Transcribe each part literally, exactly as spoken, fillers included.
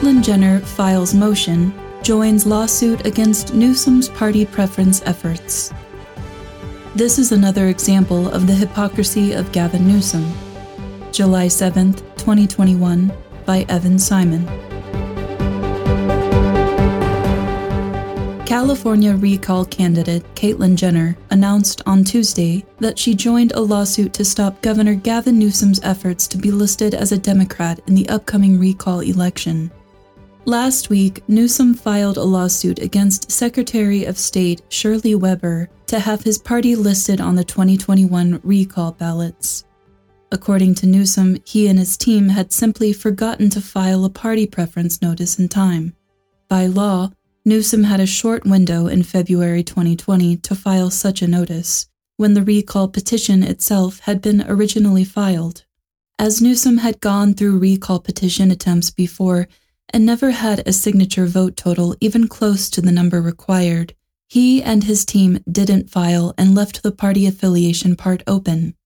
Caitlyn Jenner files motion, joins lawsuit against Newsom's party preference efforts. This is another example of the hypocrisy of Gavin Newsom. July seventh, twenty twenty-one, by Evan Simon. California recall candidate Caitlyn Jenner announced on Tuesday that she joined a lawsuit to stop Governor Gavin Newsom's efforts to be listed as a Democrat in the upcoming recall election. Last week, Newsom filed a lawsuit against Secretary of State Shirley Weber to have his party listed on the twenty twenty-one recall ballots. According to Newsom, he and his team had simply forgotten to file a party preference notice in time. By law, Newsom had a short window in February twenty twenty to file such a notice, when the recall petition itself had been originally filed. As Newsom had gone through recall petition attempts before and never had a signature vote total even close to the number required, he and his team didn't file and left the party affiliation part open.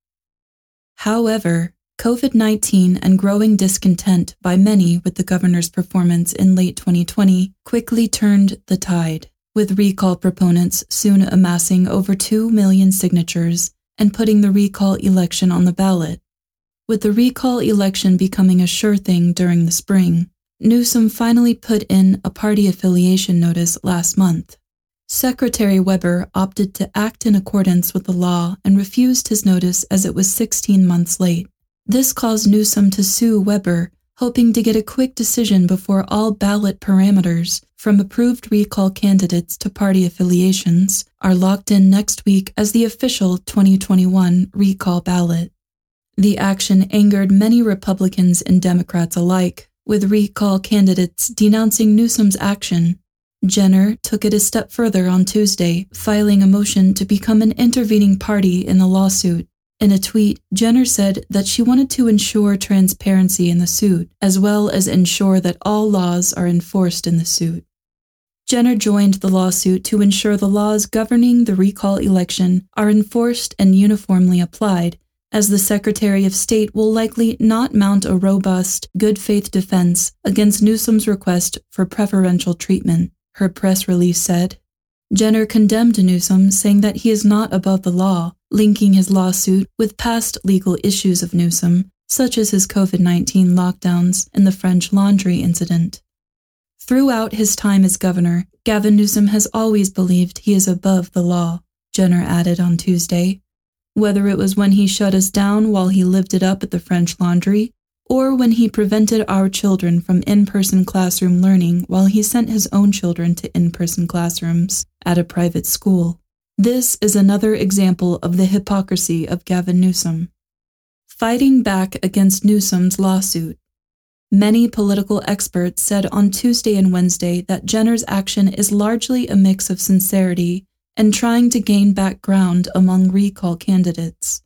However, COVID nineteen and growing discontent by many with the governor's performance in late twenty twenty quickly turned the tide, with recall proponents soon amassing over two million signatures and putting the recall election on the ballot. With the recall election becoming a sure thing during the spring, Newsom finally put in a party affiliation notice last month. Secretary Weber opted to act in accordance with the law and refused his notice as it was sixteen months late. This caused Newsom to sue Weber, hoping to get a quick decision before all ballot parameters, from approved recall candidates to party affiliations, are locked in next week as the official twenty twenty-one recall ballot. The action angered many Republicans and Democrats alike, with recall candidates denouncing Newsom's action. Jenner took it a step further on Tuesday, filing a motion to become an intervening party in the lawsuit. In a tweet, Jenner said that she wanted to ensure transparency in the suit, as well as ensure that all laws are enforced in the suit. Jenner joined the lawsuit to ensure the laws governing the recall election are enforced and uniformly applied, as the Secretary of State will likely not mount a robust, good-faith defense against Newsom's request for preferential treatment, her press release said. Jenner condemned Newsom, saying that he is not above the law, linking his lawsuit with past legal issues of Newsom, such as his COVID nineteen lockdowns and the French Laundry incident. Throughout his time as governor, Gavin Newsom has always believed he is above the law, Jenner added on Tuesday. Whether it was when he shut us down while he lived it up at the French Laundry, or when he prevented our children from in-person classroom learning while he sent his own children to in-person classrooms at a private school. This is another example of the hypocrisy of Gavin Newsom. Fighting back against Newsom's lawsuit. Many political experts said on Tuesday and Wednesday that Jenner's action is largely a mix of sincerity and trying to gain back ground among recall candidates.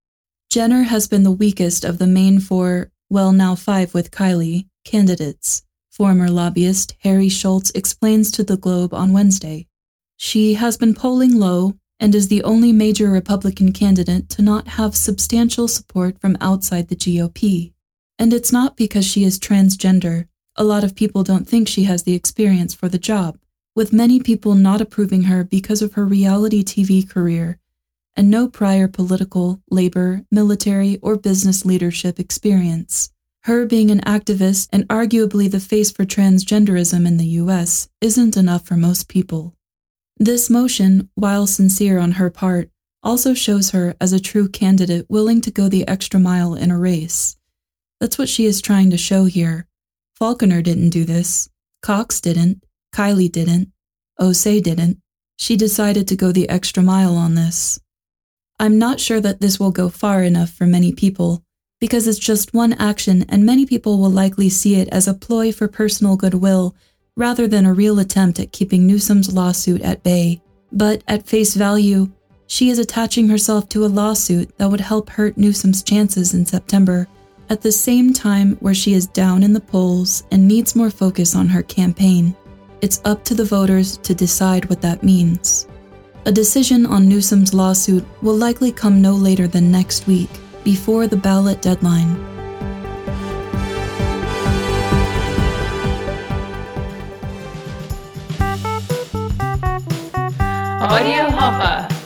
Jenner has been the weakest of the main four, well now five with Kylie, candidates, former lobbyist Harry Schultz explains to The Globe on Wednesday. She has been polling low and is the only major Republican candidate to not have substantial support from outside the G O P. And it's not because she is transgender. A lot of people don't think she has the experience for the job, with many people not approving her because of her reality T V career and no prior political, labor, military, or business leadership experience. Her being an activist and arguably the face for transgenderism in the U S isn't enough for most people. This motion, while sincere on her part, also shows her as a true candidate willing to go the extra mile in a race. That's what she is trying to show here. Falconer didn't do this. Cox didn't. Kylie didn't. Osei didn't. She decided to go the extra mile on this. I'm not sure that this will go far enough for many people, because it's just one action and many people will likely see it as a ploy for personal goodwill rather than a real attempt at keeping Newsom's lawsuit at bay. But at face value, she is attaching herself to a lawsuit that would help hurt Newsom's chances in September, at the same time where she is down in the polls and needs more focus on her campaign. It's up to the voters to decide what that means. A decision on Newsom's lawsuit will likely come no later than next week, before the ballot deadline. Audio Hopper.